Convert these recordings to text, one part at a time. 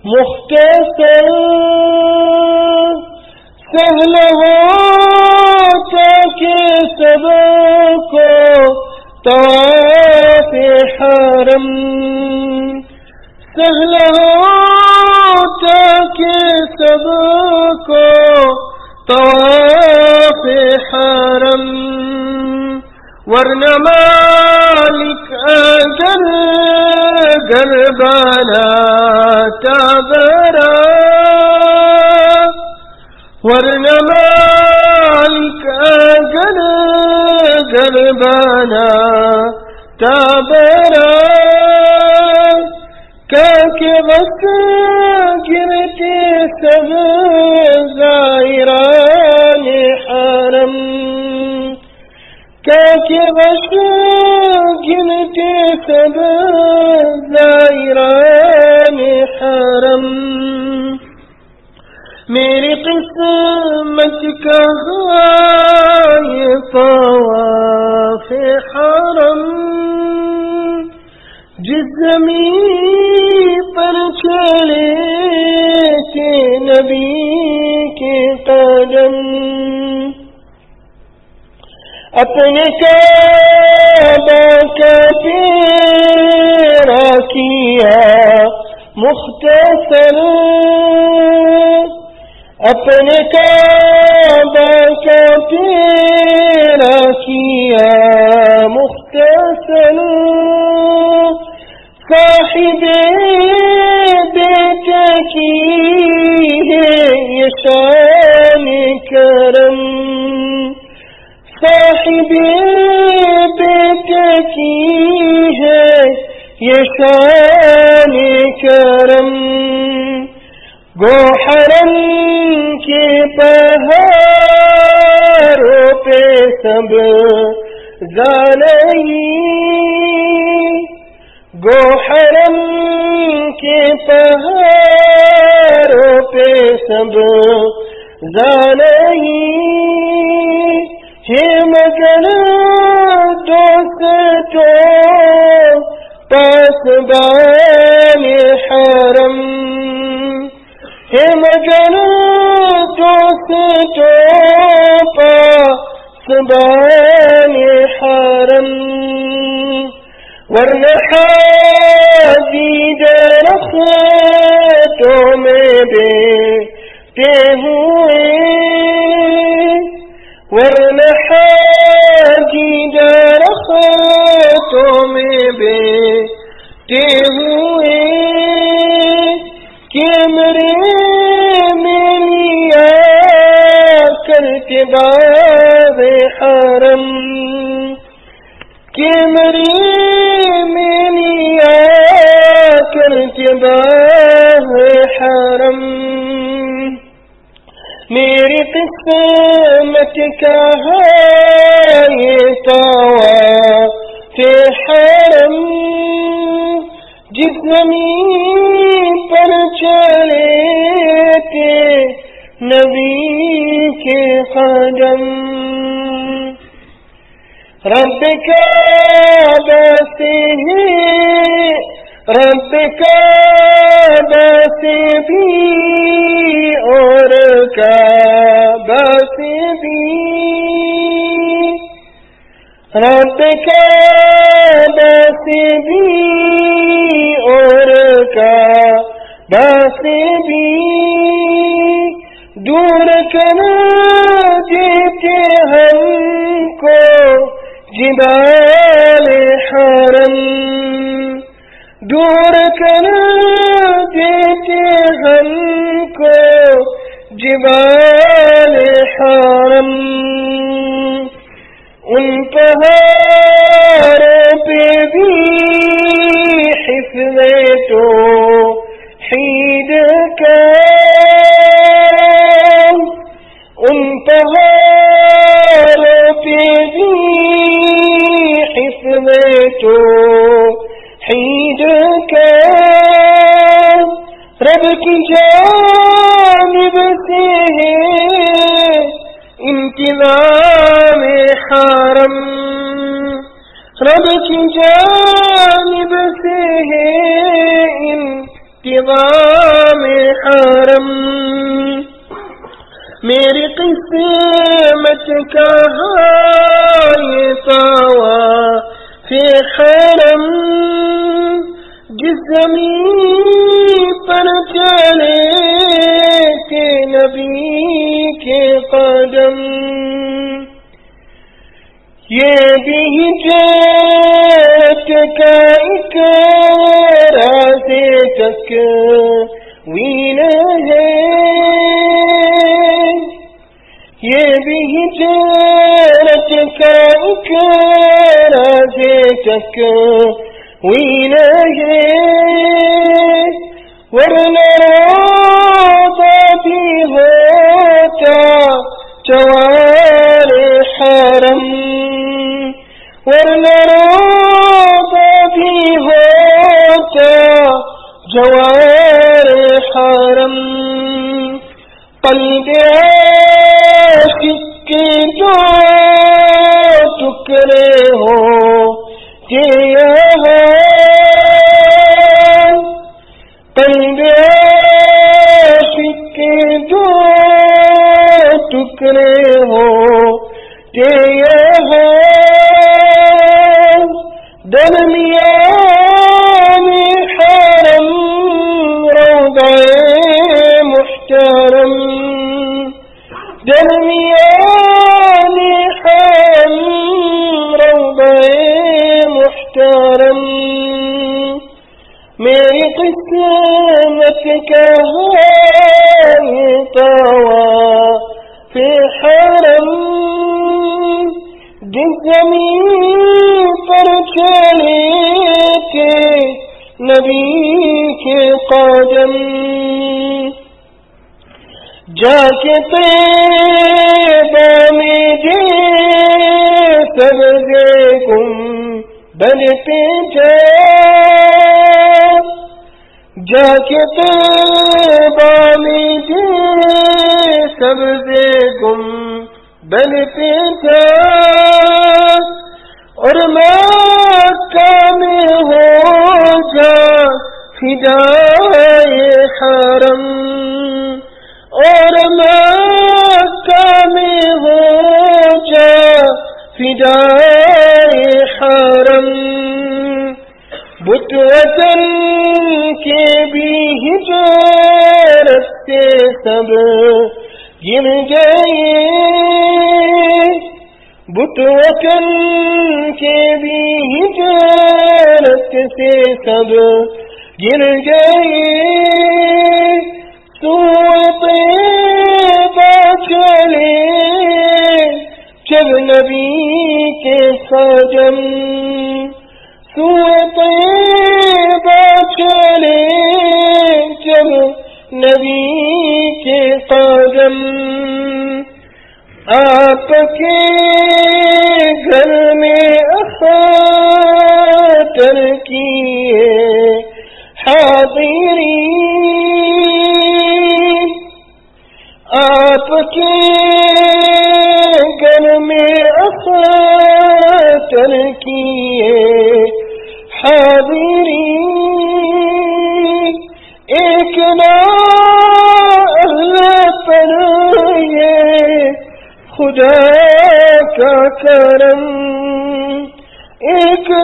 مختصر سہل ہوتا کہ سب کو طواف حرم، سہل ہوتا کہ سب کو طواف حرم، ورنہ مالک اگر بناتا برا، ورنہ مالک اگر بناتا برا، کہ بس گرتے سب زائران حرم، کہ بس گرتے سب زائران حرم، میری قسمت کہاں یہ طواف حرم، جس زمین پر چلے تھے نبی کے قدم، اپنے کعبہ کا پیرا کیا مختصر، اپنے کعبہ کا پیرا کیا مختصر، صاحب بیت کی ہے یہ شان کرم، صاحب بیت کی ہے یہ شان کرم، گو حرم کے پہاڑوں پہ سب زانئی، گو حرم کے پہاڑوں پہ سب زانئی، ہے مگر دوستوں پاسبان حرم، ہے مگر دوستوں پاسبان حرم، ورنہ حاجی درختوں میں بیٹھے ہوئے، ورنہ حاجی درختوں میں بیٹھے ہوئے، کہ میری کرتے باب حرم، کہ میری کرتے باب حرم، میری قسمت کہاں یہ طواف حرم، جس زمین پر چلے تھے نبی کے قدم، رب کعبہ سے ہے، رب کعبہ سے بھی اور کعبہ سے بھی، رب کعبہ سے بھی اور کعبہ سے بھی، دور کر دیتے ہم کو جبال حرم، دور کر دیتے ہم کو جبال حرم، ان پہاڑوں پہ بھی حفظ توحید کا، ان پہاڑوں پہ بھی حفظ توحید کا، رب کی جانب سے ہے انتظام حرم، رب کی جانب سے ہے احتضام حرم. میری قسمت کہاں یہ طواف حرم، جس زمین پر چلے تھے نبی کے قدم. یہ بھی ہجرت کا ایک راز تکوین ہے، یہ بھی ہجرت کا ایک راز تکوین ہے. ورنہ روضہ بھی ہوتا جوار حرم، ورنہ روضہ بھی ہوتا جوار حرم. قلب عاشق کے جو ٹکڑے ہو قلب عاشق کے جو ٹکڑے ہو درمیان حرم روضہ محترم، درمیان حرم روضہ محترم. میری قسمت کہاں یہ طواف حرم، جس زمین پر چلے تھے نبی کے قدم. جا کے طیبہ میں جے سبزے گنبد پہ جا کے طیبہ میں جے سبزے گنبد پہ اور مکہ میں ہو جا فدائے حرم، اور مکہ میں ہو جا فدائے حرم. بت وطن کے بھی ہجرت سے سب گر گئے، بت وطن کے بھی ہجرت سے سب گر گئے. طیبہ چلے جب نبی کے قدم، طیبہ چلے جب نبی کے قدم. آپ کے گھر میں اختر کیے حاضری، آپ کے گھر میں اختر کیے حاضری. ایک نعرہ پر یہ خدا کا کرم، ایک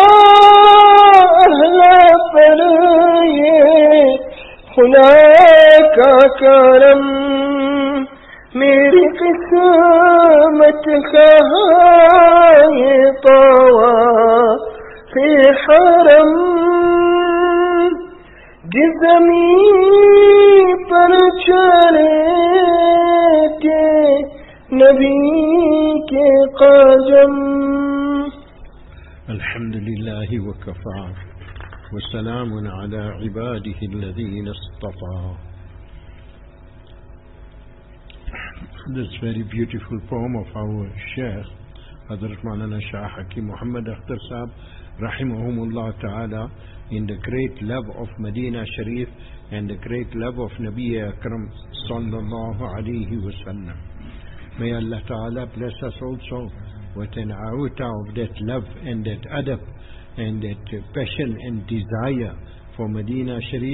نعرہ پر یہ خدا کا کرم. میری قسمت کہاں یہ طواف حرم، جس زمین پر چلے تھے نبی کے قدم. الحمدللہ وکفى وسلام على عباده الذين اصطفى. This very beautiful poem of our Sheikh Hazrat Maulana Shah Hakim Muhammad Akhtar Sahab rahimahumullah ta'ala, in the great love of Medina Sharif and the great love of Nabi Akram sallallahu alayhi wa sallam. May Allah ta'ala bless us also with an iota of that love and that adab and that passion and desire for Medina Sharif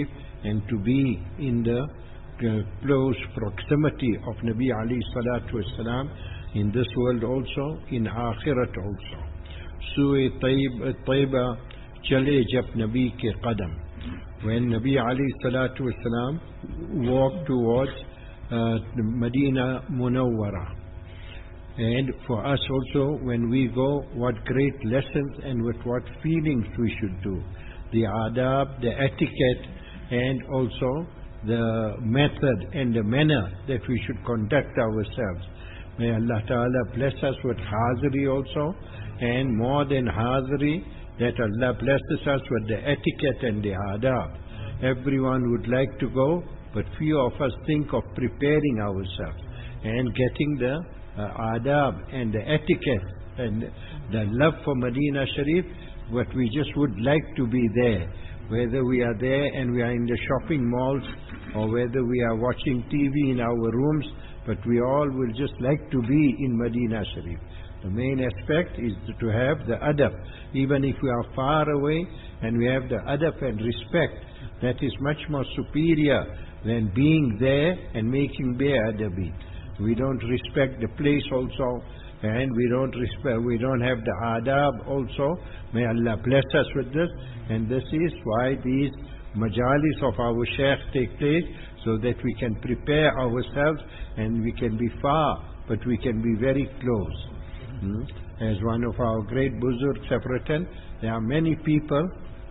and to be in the close proximity of Nabi alayhi salatu wasalam in this world also, in Akhirat also. Sue Taiba chale jab Nabi ke qadam. When Nabi alayhi salatu wasalam walked towards Medina Munawwara. And for us also, when we go, what great lessons and with what feelings we should do. The adab, the etiquette, and also the method and the manner that we should conduct ourselves. May Allah Ta'ala bless us with hazri also, and more than hazri, that Allah blesses us with the etiquette and the adab. Everyone would like to go, but few of us think of preparing ourselves and getting the adab and the etiquette and the love for Medina Sharif, but we just would like to be there. Whether we are there and we are in the shopping malls, or whether we are watching TV in our rooms, but we all will just like to be in Medina Sharif. The main aspect is to have the adab. Even if we are far away and we have the adab and respect, that is much more superior than being there and making be-adabi. We don't respect the place also, and we don't have the adab also. May Allah bless us with this. And this is why these majalis of our Shaykh take place, so that we can prepare ourselves and we can be far, but we can be very close. As one of our great Buzurgs have written, there are many people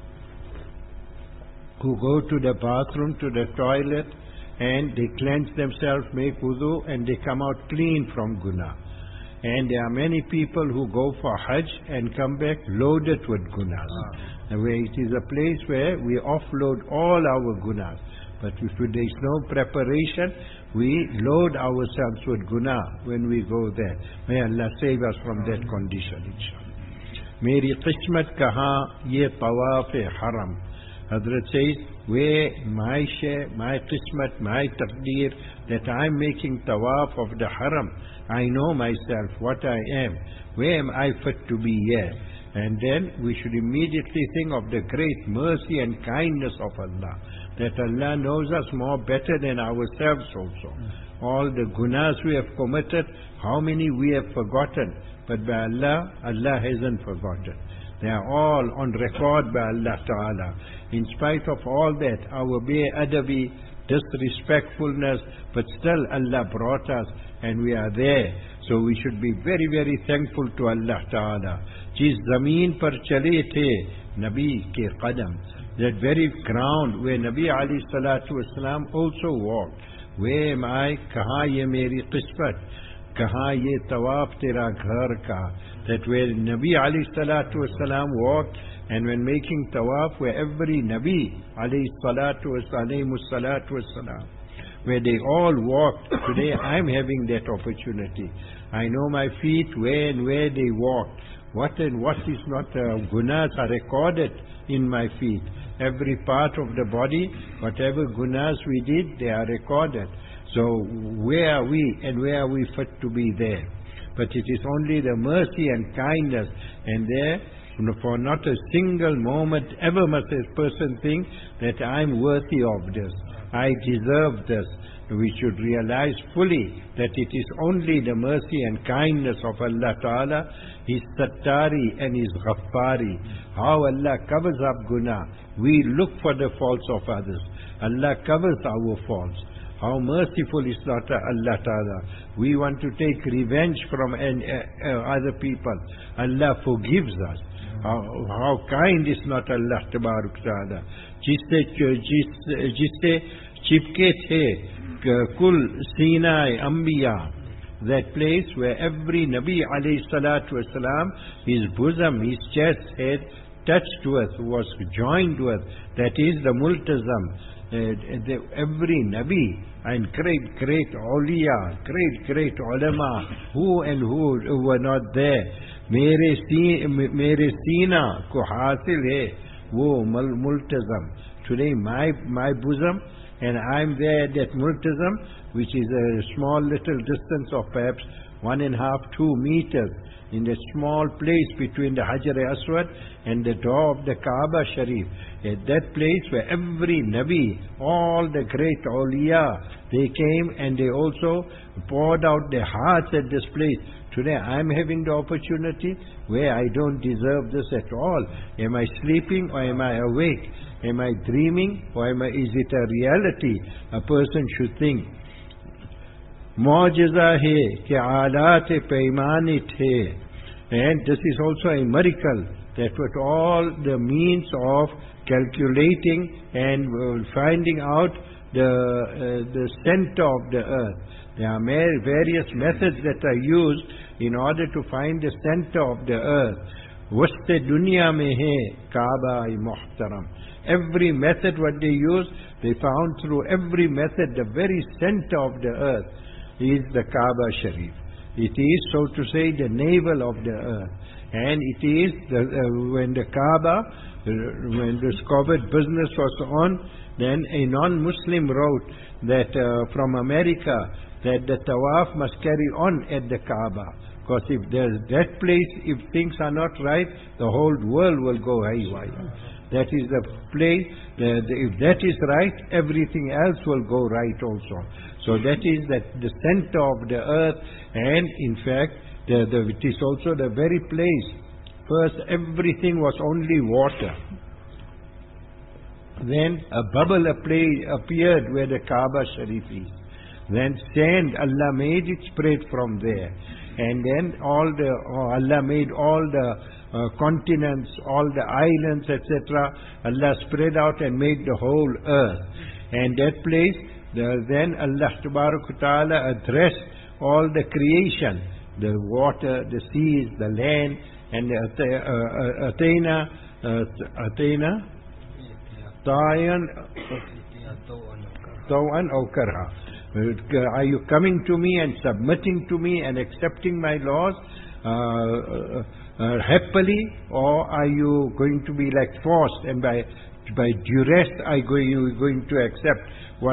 who go to the bathroom, to the toilet, and they cleanse themselves, make wudu, and they come out clean from guna. And there are many people who go for Hajj and come back loaded with gunas. It is a place where we offload all our gunas. But if there is no preparation, we load ourselves with guna when we go there. May Allah save us from that condition, inshallah. Meri qismat kaha ye tawaf haram. Hazrat says, where my share, my qismat, my taqdeer, that I am making tawaf of the haram. I know myself, what I am. Where am I fit to be here? And then we should immediately think of the great mercy and kindness of Allah. That Allah knows us more better than ourselves also. All the gunas we have committed, how many we have forgotten. But by Allah, Allah hasn't forgotten. They are all on record by Allah Ta'ala. In spite of all that, our be-adabi, disrespectfulness, but still Allah brought us and we are there. So we should be very, very thankful to Allah Ta'ala. Jis zameen par chale the Nabi ke qadam. That very ground where Nabi alayhi salatu wasalam also walked. Where am I? Kaha ye meri qismat? Kaha ye tawaf tera ghar ka? That where Nabi alayhi salatu wasalam walked, and when making tawaf, where every Nabi alayhi salatu wasalam, where they all walked, today I'm having that opportunity. I know my feet, where and where they walked. What and what is not gunas are recorded in my feet. Every part of the body, whatever gunas we did, they are recorded. So where are we and where are we fit to be there? But it is only the mercy and kindness, and there, for not a single moment ever must a person think that I'm worthy of this, I deserve this. We should realize fully that it is only the mercy and kindness of Allah Ta'ala, His Sattari and His Ghaffari. How Allah covers up guna. We look for the faults of others. Allah covers our faults. How merciful is Allah Ta'ala. We want to take revenge from other people. Allah forgives us. How kind is not Allah Ta'ala. Jiste chipke the kul Sinai Ambiya. That place where every Nabi alayhi salatu wasalam, his bosom, his chest, head touched with, was joined with. That is the multazam. Every Nabi and great awliya, great ulama, who and who were not there. Mere Sina ko hasil hai wo multazam. Today my bosom, and I'm there at that multazam, which is a small little distance of perhaps 1.5, 2 meters, in a small place between the Hajar Aswad and the door of the Kaaba Sharif. At that place where every Nabi, all the great awliya, they came and they also poured out their hearts at this place. Today I am having the opportunity where I don't deserve this at all. Am I sleeping or am I awake? Am I dreaming or is it a reality? A person should think. Mu'jiza hai ke aalat paymani the. And this is also a miracle, that with all the means of calculating and finding out the center of the earth. There are various methods that are used in order to find the center of the earth. Waste dunya mein hai Kaaba-i muhtaram. Every method what they use, they found through every method the very center of the earth is the Kaaba Sharif. It is, so to say, the navel of the earth. And it is, when the Kaaba, when this COVID business was on, then a non-Muslim wrote that from America, that the tawaf must carry on at the Kaaba. Because if there's that place, if things are not right, the whole world will go haywire. That is the place, if that is right, everything else will go right also. So that is the center of the earth, and in fact, it is also the very place. First, everything was only water. Then a bubble appeared where the Kaaba Sharif is. Then sand, Allah made it spread from there. And then Allah made all the continents, all the islands, etc. Allah spread out and made the whole earth. And that place, then Allah Ta'ala addressed all the creation, the water, the seas, the land, and Atayna Tayan Tawan aw Karha. Are you coming to me and submitting to me and accepting my laws happily, or are you going to be like forced and by duress you going to accept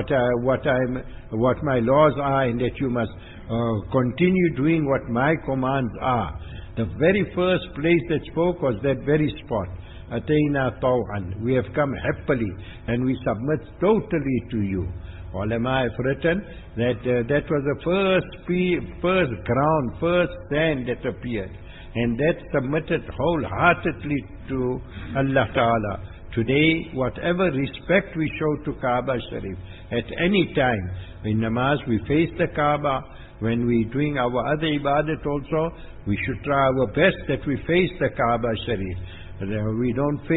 what my laws are, and that you must continue doing what my commands are? The very first place that spoke was that very spot. Atayna Taw'an. We have come happily and we submit totally to you. Ulama have written that that was the first ground, first sand that appeared, and that submitted wholeheartedly to Allah Ta'ala. Today, whatever respect we show to Kaaba Sharif, at any time, in namaz we face the Kaaba. When we doing our other ibadat also, we should try our best that we face the Kaaba Sharif. We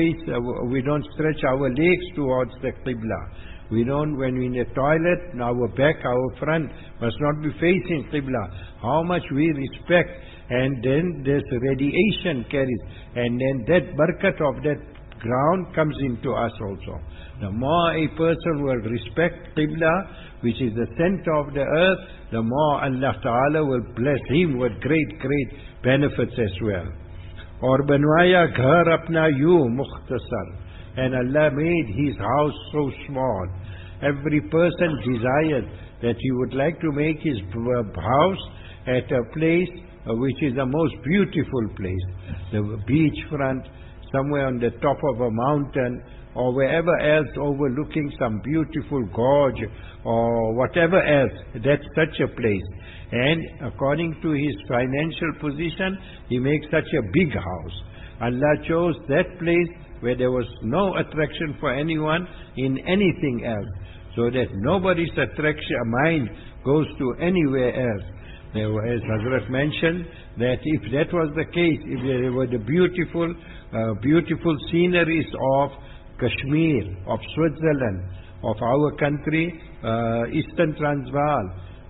don't stretch our legs towards the Qibla. We don't, when we're in the toilet, our back, our front must not be facing Qibla. How much we respect, and then this radiation carries, and then that barakat of that ground comes into us also. The more a person will respect Qibla, which is the center of the earth, the more Allah Ta'ala will bless him with great benefits as well. Or banwaya ghar apna yu mukhtasar. And Allah made his house so small. Every person desires that he would like to make his house at a place which is the most beautiful place. The beach front, somewhere on the top of a mountain, or wherever else overlooking some beautiful gorge, or whatever else, that's such a place. And according to his financial position, he makes such a big house. Allah chose that place where there was no attraction for anyone in anything else, so that nobody's mind goes to anywhere else. As Hazrat mentioned, that if that was the case, if there were the beautiful sceneries of Kashmir, of Switzerland, of our country, Eastern Transvaal,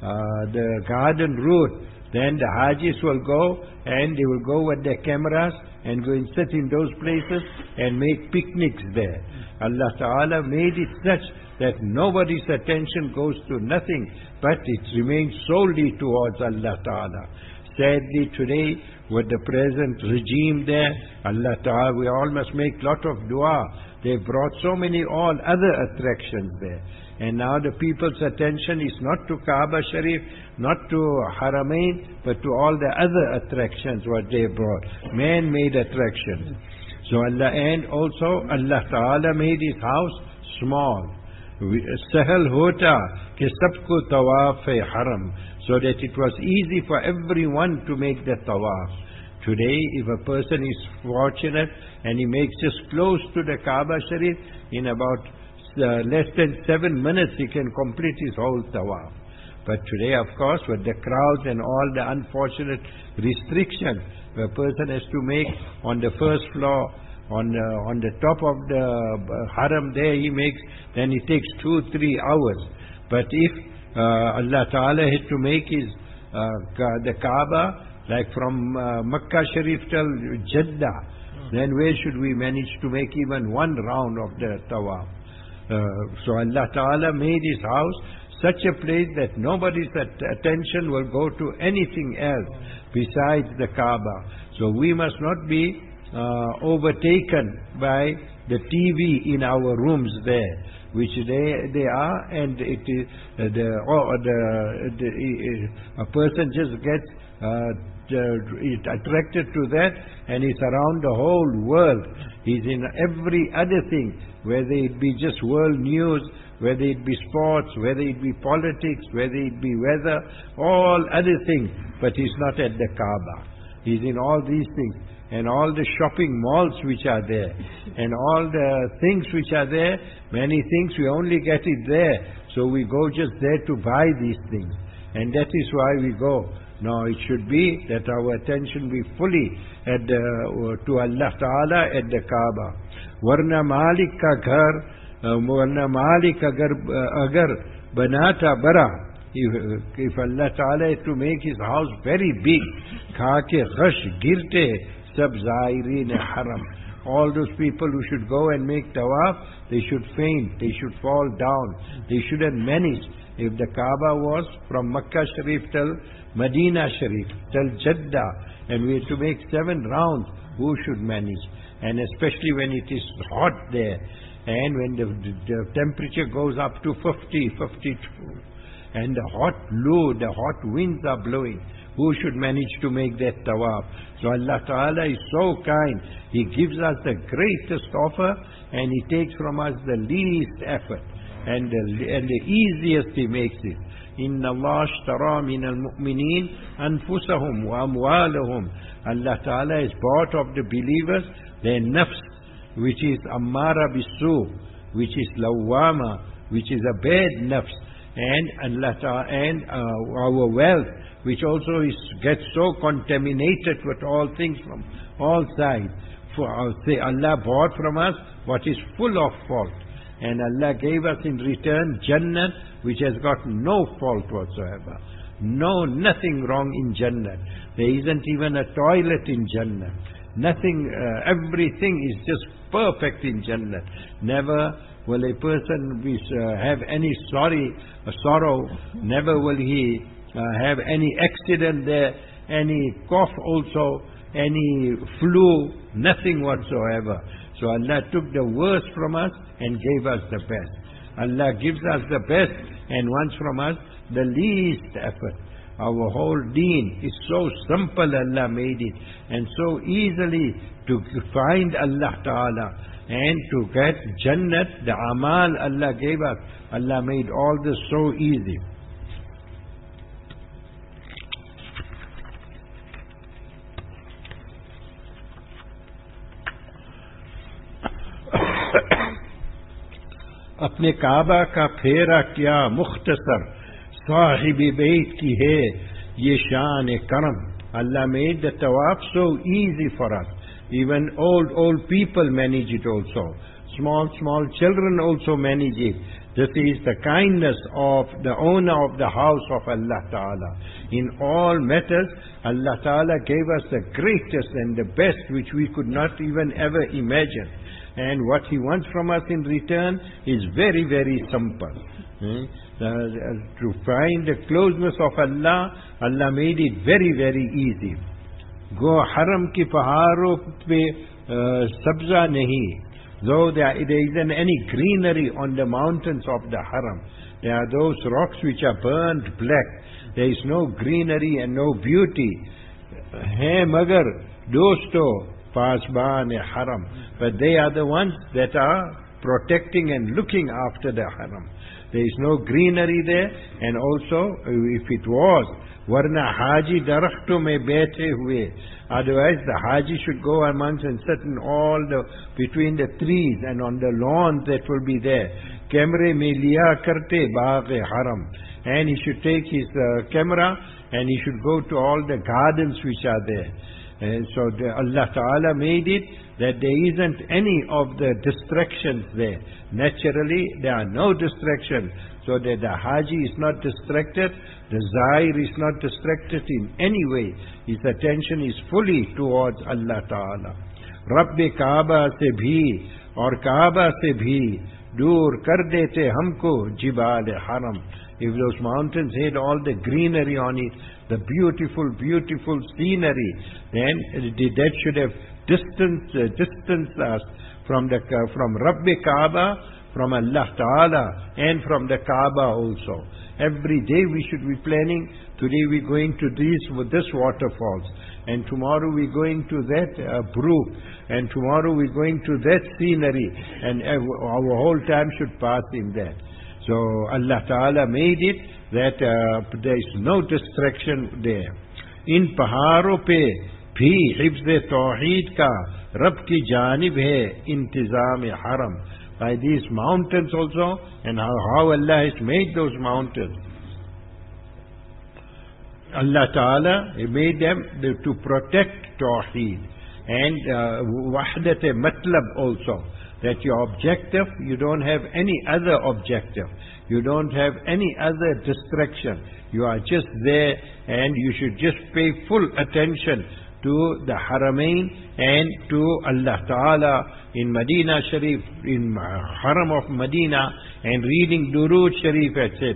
the garden route, then the Hajis will go and they will go with their cameras and go and sit in those places and make picnics there. Allah Ta'ala made it such that nobody's attention goes to nothing, but it remains solely towards Allah Ta'ala. Sadly today, with the present regime there, Allah Ta'ala, we all must make lot of dua. They brought so many all other attractions there. And now the people's attention is not to Kaaba Sharif, not to Haramain, but to all the other attractions what they brought, man-made attractions. So and also Allah Ta'ala made His house small. Sahal hota ke sabko tawaf haram, so that it was easy for everyone to make the tawaf. Today, if a person is fortunate and he makes just close to the Kaaba Sharif, in about less than 7 minutes he can complete his whole tawaf. But today, of course, with the crowds and all the unfortunate restrictions, a person has to make on the first floor, on the top of the haram there he makes, then it takes 2-3 hours. But if Allah Ta'ala had to make the Kaaba, like from Makkah Sharif till Jeddah, then where should we manage to make even one round of the tawaf? So Allah Ta'ala made His house such a place that nobody's attention will go to anything else besides the Kaaba. So we must not be overtaken by the TV in our rooms there, which they are, and it is a person just gets attracted to that, and he's around the whole world. He's in every other thing, whether it be just world news, whether it be sports, whether it be politics, whether it be weather, all other things, but he's not at the Kaaba. He's in all these things, and all the shopping malls which are there, and all the things which are there, many things we only get it there, so we go just there to buy these things, and that is why we go. No, it should be that our attention be fully to Allah Ta'ala at the Kaaba. Warna Malik ka ghar, warna Malik agar banata bara. If Allah Ta'ala had to make His house very big, kha ke ghash girte sab zaireen haram. All those people who should go and make tawaf, they should faint, they should fall down, they shouldn't manage. If the Kaaba was from Makkah Sharif till Medina Sharif, till Jeddah, and we have to make 7 rounds, who should manage? And especially when it is hot there, and when the temperature goes up to 50, 52, and the hot winds are blowing, who should manage to make that tawaf? So Allah Ta'ala is so kind. He gives us the greatest offer, and He takes from us the least effort, and the easiest He makes it. Inna Allah ashtara min al-mu'mineen anfusahum wa amwalahum. Allah Ta'ala has bought of the believers their nafs, which is ammara bisu, which is lawama, which is a bad nafs, and Allah Ta'ala, and our wealth, which also gets so contaminated with all things from all sides. For Allah bought from us what is full of fault, and Allah gave us in return Jannah, which has got no fault whatsoever. No, nothing wrong in Jannah. There isn't even a toilet in Jannah. Nothing, everything is just perfect in Jannah. Never will a person have any sorrow. Never will he have any accident there, any cough also, any flu, nothing whatsoever. So Allah took the worst from us and gave us the best. Allah gives us the best and wants from us the least effort. Our whole deen is so simple, Allah made it, and so easily to find Allah Ta'ala and to get Jannat, the amal Allah gave us. Allah made all this so easy. अपने काबा का फेरा क्या मुख्तसर साहिब बैत की है ये शान करम. Allah made the tawaf so easy for us. Even old people manage it also. Small children also manage it. This is the kindness of the owner of the house of Allah Ta'ala. In all matters, Allah Ta'ala gave us the greatest and the best which we could not even ever imagine. And what He wants from us in return is very, very simple. To find the closeness of Allah, Allah made it very, very easy. Go haram ki paharon pe sabza nahi, Though there isn't any greenery on the mountains of the Haram. There are those rocks which are burnt black. There is no greenery and no beauty. Hai magar dosto pasban Haram. But they are the ones that are protecting and looking after the Haram. There is no greenery there, and also if it was, warna haji darakhto mein baithe hue. Otherwise the haji should go amongst and sit in between the trees and on the lawns that will be there. Camera mein liya karte baag haram. And he should take his camera and he should go to all the gardens which are there. And so Allah Ta'ala made it that there isn't any of the distractions there. Naturally, there are no distractions. So that the Haji is not distracted, the Zair is not distracted in any way. His attention is fully towards Allah Ta'ala. Rabbi Kaaba se bhi aur Kaaba se bhi dur kar dete humko jibal haram. If those mountains had all the greenery on it, the beautiful, beautiful scenery, then that should have distanced us from Rabbi Kaaba, from Allah Ta'ala, and from the Kaaba also. Every day we should be planning, today we're going to this waterfalls, and tomorrow we're going to that brook, and tomorrow we're going to that scenery, and our whole time should pass in that. So Allah Ta'ala made it that there is no distraction there. In paharo pe bhi hifz tawheed ka Rab ki janib hai intizam haram. By these mountains also, and how Allah has made those mountains. Allah Ta'ala made them to protect tawheed. And wahdat matlab also. That your objective, you don't have any other objective. You don't have any other distraction. You are just there, and you should just pay full attention to the Haramain and to Allah Ta'ala in Medina Sharif, in Haram of Medina, and reading Durood Sharif, etc.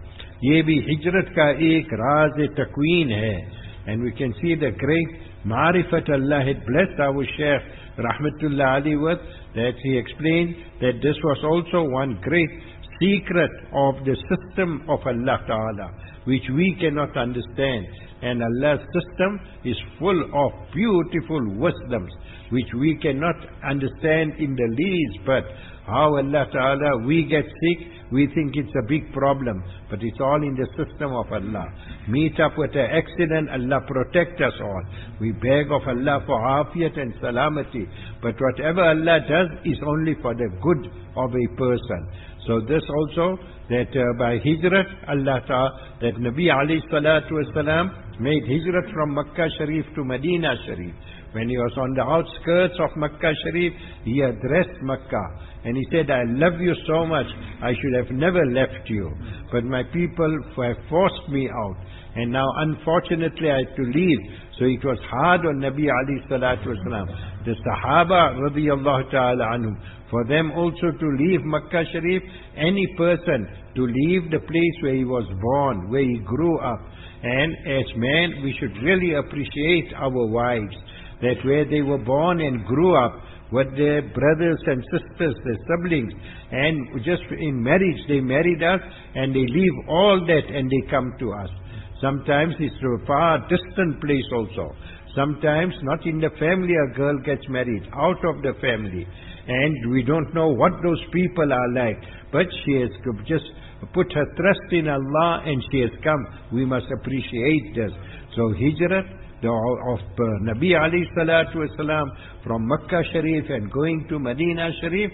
Ye bhi hijrat ka ek raaz takween hai. And we can see the great Ma'rifat Allah had blessed our Shaykh Rahmatullah Ali with, that he explained that this was also one great secret of the system of Allah Ta'ala, which we cannot understand. And Allah's system is full of beautiful wisdoms, which we cannot understand in the least. But how Allah Ta'ala, we get sick, we think it's a big problem, but it's all in the system of Allah. Meet up with an accident, Allah protect us all. We beg of Allah for afiyat and salamati. But whatever Allah does is only for the good of a person. So this also, that by hijrat, Allah Ta'ala, that Nabi alayhi salatu wasalam made hijrat from Makkah Sharif to Medina Sharif. When he was on the outskirts of Makkah Sharif, he addressed Makkah. And he said, I love you so much, I should have never left you. But my people have forced me out. And now unfortunately I had to leave. So it was hard on Nabi alayhi salatu wasalam. The Sahaba radiyallahu ta'ala anhum, for them also to leave Makkah Sharif, any person to leave the place where he was born, where he grew up. And as men, we should really appreciate our wives, that where they were born and grew up, with their brothers and sisters, their siblings, and just in marriage, they married us, and they leave all that and they come to us. Sometimes it's to a far distant place also. Sometimes not in the family a girl gets married, out of the family. And we don't know what those people are like. But she has just put her trust in Allah and she has come. We must appreciate this. So hijrat of Nabi alayhi salatu wasalam from Makkah Sharif and going to Medina Sharif,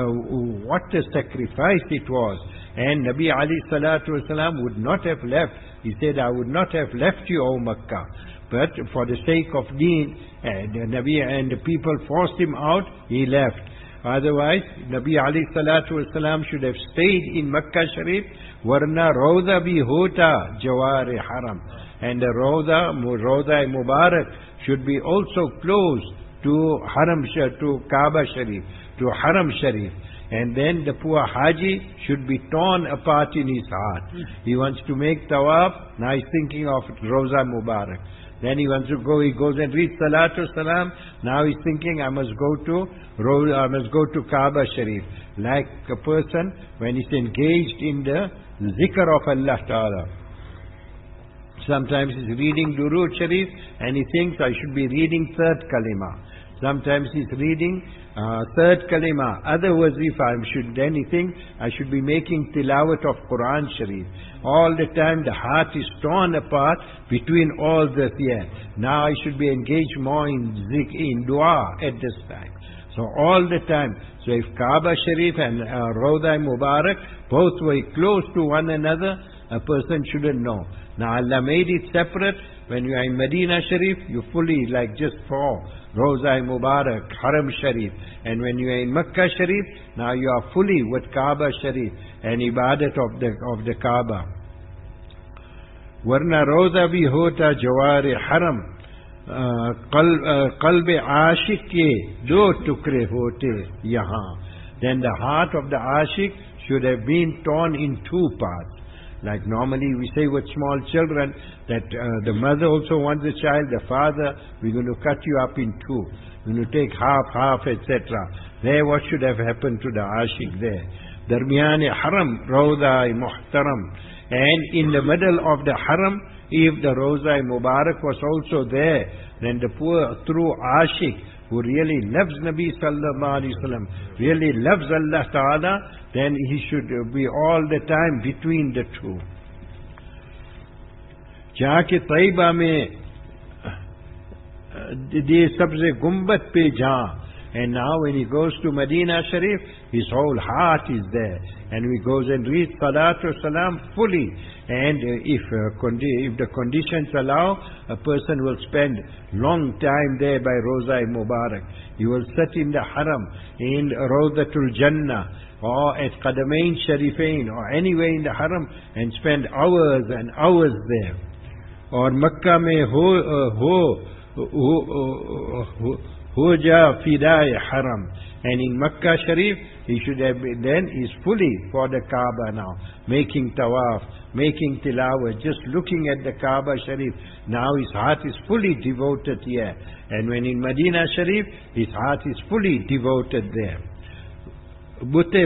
what a sacrifice it was. And Nabi alayhi salatu wasalam would not have left. He said, I would not have left you, O Makkah. But for the sake of deen, and Nabi and the people forced him out, he left. Otherwise, Nabi alayhi salatu wasalam should have stayed in Makkah Sharif, warna Rawda bhi hota Jawar Haram. And the Rawda Mubarak should be also close to Haram, to Kaaba Sharif, to Haram Sharif. And then the poor Haji should be torn apart in his heart. He wants to make tawaf, now he's thinking of Rawza Mubarak. Then he wants to go, he goes and reads Salatu Salam. Now he's thinking, I must go to Kaaba Sharif. Like a person when he's engaged in the zikr of Allah Ta'ala. Sometimes he's reading Durood Sharif and he thinks I should be reading third kalima. Sometimes he's reading third kalima. Other wazifa, then he thinks I should be making tilawat of Quran Sharif. All the time the heart is torn apart between all this here. Now I should be engaged more in dua at this time. So all the time. So if Kaaba Sharif and Rawda Mubarak both were close to one another, a person shouldn't know. Now Allah made it separate. When you are in Medina Sharif, you fully like just for Rawda Mubarak, Haram Sharif. And when you are in Makkah Sharif, now you are fully with Kaaba Sharif and ibadat of the Kaaba. Warna Rawda bhi hota jawari haram. qalb aashik ke do tukre hote yahan. Then the heart of the aashik should have been torn in two parts. Like normally we say with small children that the mother also wants the child, the father, we're going to cut you up in two. We're going to take half, etc. There what should have happened to the aashik there? Darmiyane haram, Rawda muhtaram. And in the middle of the haram, if the Rawda Mubarak was also there, then the poor true aashik who really loves Nabi sallallahu alaihi wasallam, really loves Allah Ta'ala, then he should be all the time between the two. Jaake Taiba mein de sabse gumbat pe jaan. And now when he goes to Medina Sharif, his whole heart is there. And he goes and reads Salatu Salam fully. And if the conditions allow, a person will spend long time there by Rawda Mubarak. He will sit in the Haram, in Rawdatul Jannah, or at Qadamain Sharifain, or anywhere in the Haram, and spend hours and hours there. Or Makkah mein ho ja fidai haram. And in Makkah Sharif, he should have been, then he's fully for the Kaaba now, making tawaf, making tilawah, just looking at the Kaaba Sharif. Now his heart is fully devoted here. And when in Medina Sharif, his heart is fully devoted there. Bute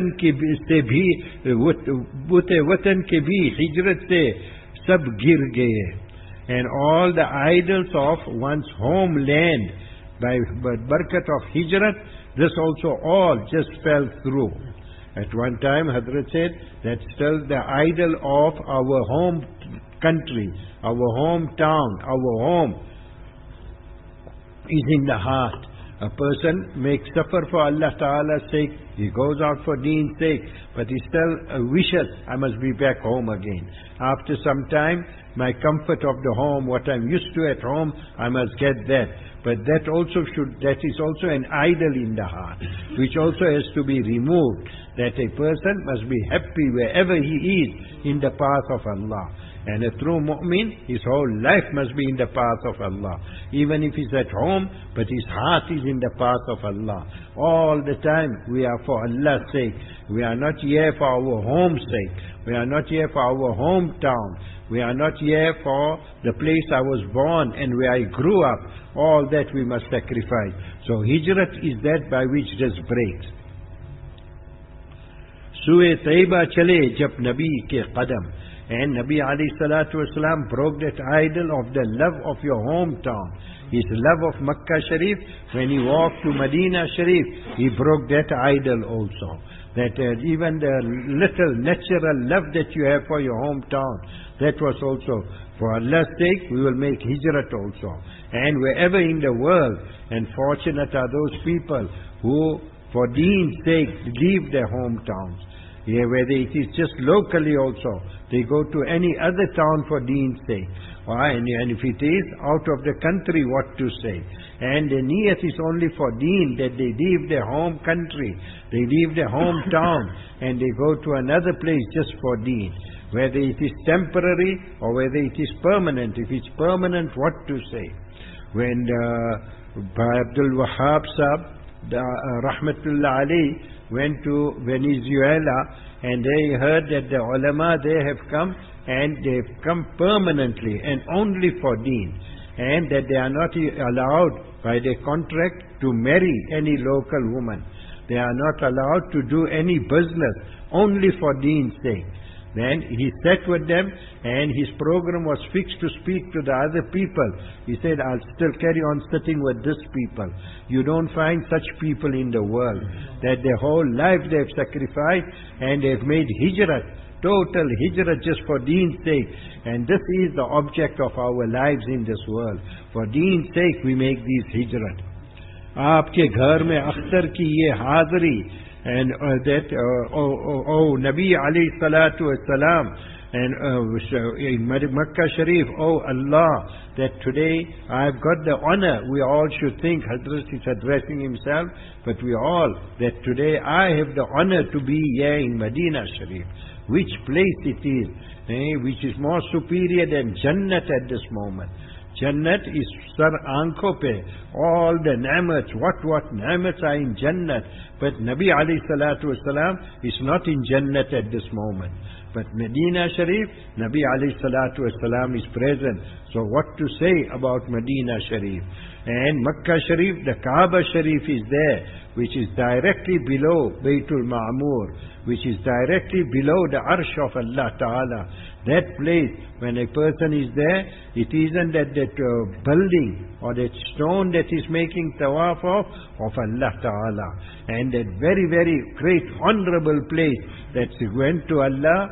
watan ke bhi hijrat se sab gir gaye. And all the idols of one's homeland, by barakat of hijrat, this also all just fell through. At one time, Hazrat said that still the idol of our home country, our hometown, our home is in the heart. A person may suffer for Allah Ta'ala's sake, he goes out for deen's sake, but he still wishes, I must be back home again. After some time, my comfort of the home, what I'm used to at home, I must get that. But that is also an idol in the heart, which also has to be removed. That a person must be happy wherever he is in the path of Allah. And a true mu'min, his whole life must be in the path of Allah. Even if he's at home, but his heart is in the path of Allah. All the time, we are for Allah's sake. We are not here for our home's sake. We are not here for our hometown. We are not here for the place I was born and where I grew up. All that we must sacrifice. So hijrat is that by which this breaks. Suwe Taiba chale jab Nabi ke qadam. And Nabi alayhi salatu wasalam broke that idol of the love of your hometown. His love of Makkah Sharif, when he walked to Medina Sharif, he broke that idol also. That even the little natural love that you have for your hometown, that was also, for Allah's sake, we will make hijrat also. And wherever in the world, and fortunate are those people who, for deen's sake, leave their hometowns. Yeah, whether it is just locally also, they go to any other town for deen's sake. And if it is out of the country, what to say? And the niyat is only for deen, that they leave their home country, they leave their hometown, and they go to another place just for deen. Whether it is temporary or whether it is permanent. If it's permanent, what to say? When Abdul Wahab Sahab, Rahmatullah Ali, went to Venezuela, and they heard that the ulama there have come, and they've come permanently and only for deen. and that they are not allowed by their contract to marry any local woman. They are not allowed to do any business, only for deen's sake. Then he sat with them, and his program was fixed to speak to the other people. He said, I'll still carry on sitting with this people. You don't find such people in the world, that their whole life they've sacrificed, and they've made hijrat, total hijrat just for deen's sake. And this is the object of our lives in this world. For deen's sake we make these hijrat. आपके घर में अख्तर की ये हाज़री, and that Nabi alayhi salatu wasalam, and in Makkah Sharif, oh Allah, that today I've got the honor. We all should think, Hazrat is addressing himself, but we all, that today I have the honor to be here in Medina Sharif. Which place it is, which is more superior than Jannat at this moment. Jannat is sar aankho pe, all the ni'mats, what ni'mats are in Jannat. But Nabi alayhi salatu wasalam is not in Jannat at this moment. But Medina Sharif, Nabi alayhi salatu wasalam is present. So what to say about Medina Sharif? And Makkah Sharif, the Kaaba Sharif is there, which is directly below Baytul Ma'mur, which is directly below the Arsh of Allah Ta'ala. That place, when a person is there, it isn't that building or that stone that is making tawaf of Allah Ta'ala. And that very, very great honorable place that went to Allah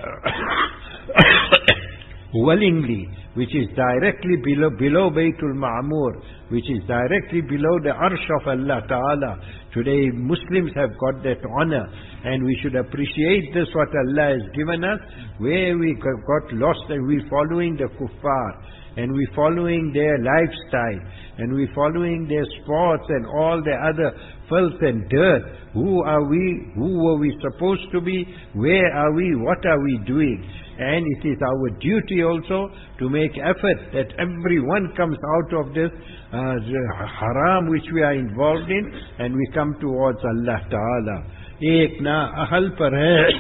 willingly, which is directly below Baytul Ma'mur, which is directly below the Arsh of Allah Ta'ala. Today Muslims have got that honor, and we should appreciate this, what Allah has given us, where we got lost and we following the kuffar, and we following their lifestyle, and we following their sports and all the other filth and dirt. Who are we? Who were we supposed to be? Where are we? What are we doing? And it is our duty also to make effort that everyone comes out of this haram which we are involved in, and we come towards Allah Ta'ala. Ek na ahal par hai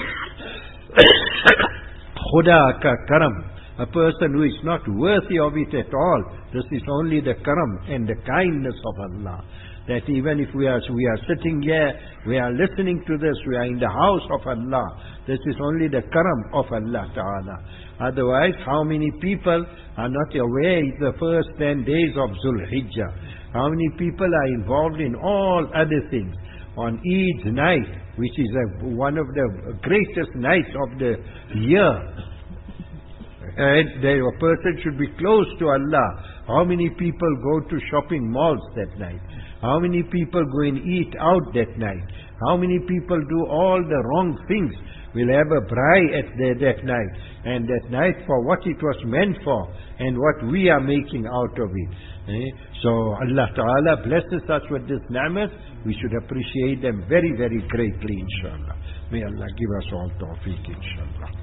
khuda ka karam. A person who is not worthy of it at all, this is only the karam and the kindness of Allah. That even if we are sitting here, we are listening to this, we are in the house of Allah, this is only the karam of Allah Ta'ala. Otherwise, how many people are not aware it's the first 10 days of Zul Hijjah? How many people are involved in all other things? On Eid's night, which is one of the greatest nights of the year, and a person should be close to Allah. How many people go to shopping malls that night? How many people go and eat out that night? How many people do all the wrong things? Will have a braai at that night, and that night for what it was meant for, and what we are making out of it. So Allah Ta'ala blesses us with this ni'mat. We should appreciate them very, very greatly, inshallah. May Allah give us all tawfiq, inshallah.